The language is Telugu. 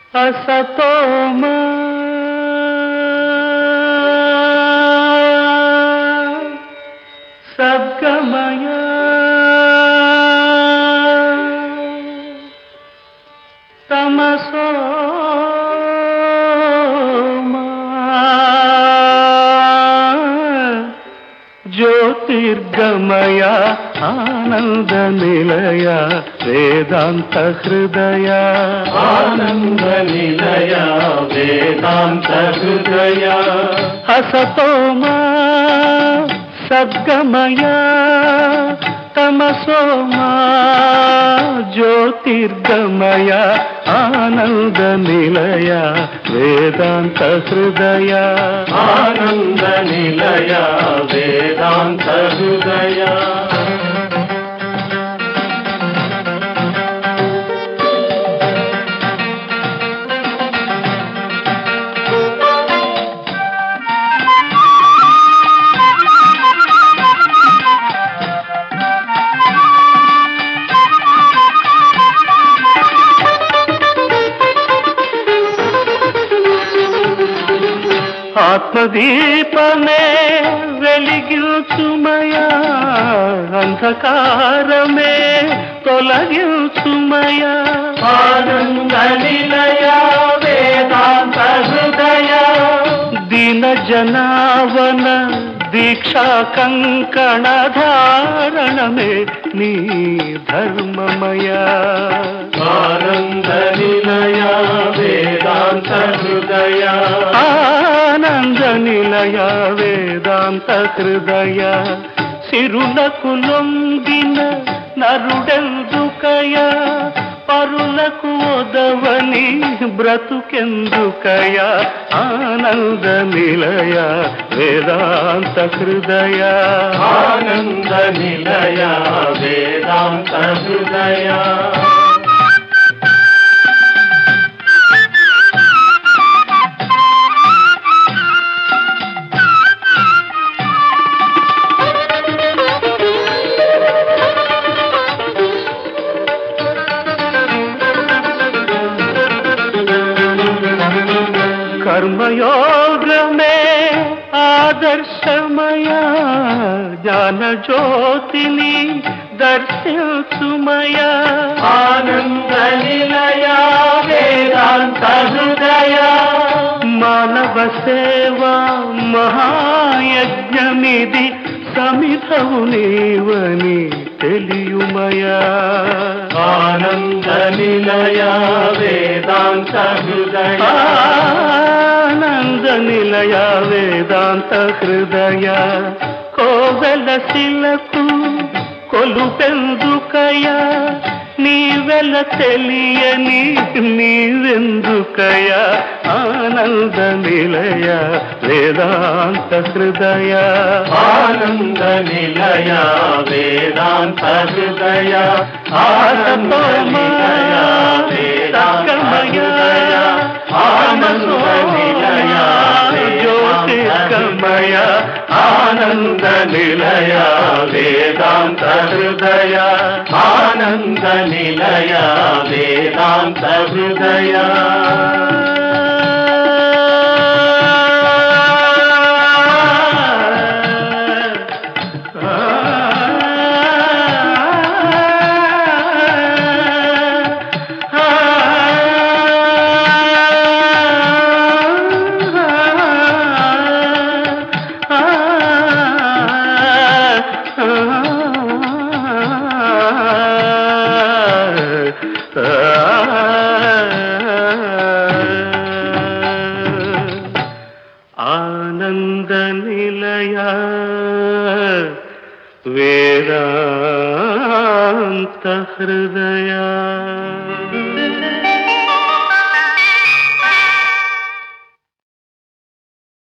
असतोमा सद्गमय तमसोमा ज्योतिर्गमय आनंद निलय वेदांत हृदय आनंद निलय वेदांत हृदय असतोमा सद्गमय तमसोमा ज्योतिर्गमय आनंद निलय वेदांत हृदय आनंद निलय वेदांत हृदय ఆత్మదీపమే వెలిగించుమయా అంధకారమే తొలగించుమయా ఆనంద నిలయ వేదాంత హృదయ దీన జనావన దీక్షా కంకణ ధారణమే నీ ధర్మమయా ఆనంద నిలయ వేదాంత హృదయ ఆనంద నిలయ వేదాంత హృదయ సిరులకు లొంగిన నరుడెందుకయ పరులకు ఒదవని బ్రతుకెందుకయ ఆనంద నిలయ వేదాంత హృదయ ఆనంద నిలయ వేదాంత హృదయ कर्मयोगमे आदर्शमया ज्ञान ज्योतिनि दर्शिंचुमया आनंद निलय वेदांत हृदय मानव सेवा महायज्ञमिदि समिधौ नीवनि తెలియుమయా आनंद निलय वेदांत हृदय ఆనంద నిలయ వేదాంత హృదయ కోవెల శిలకు కొలుపెందుకయ నీవెల తెలియని నీవెందుకయ ఆనంద నిలయ వేదాంత హృదయ आनंद निलय वेदांत हृदय आनंद निलय वेदांत हृदय आनंद निलय ज्योतिर्गमय आनंद निलय वेदांत हृदय आनंद निलय वेदांत हृदय आनंद निलय वेदांत हृदय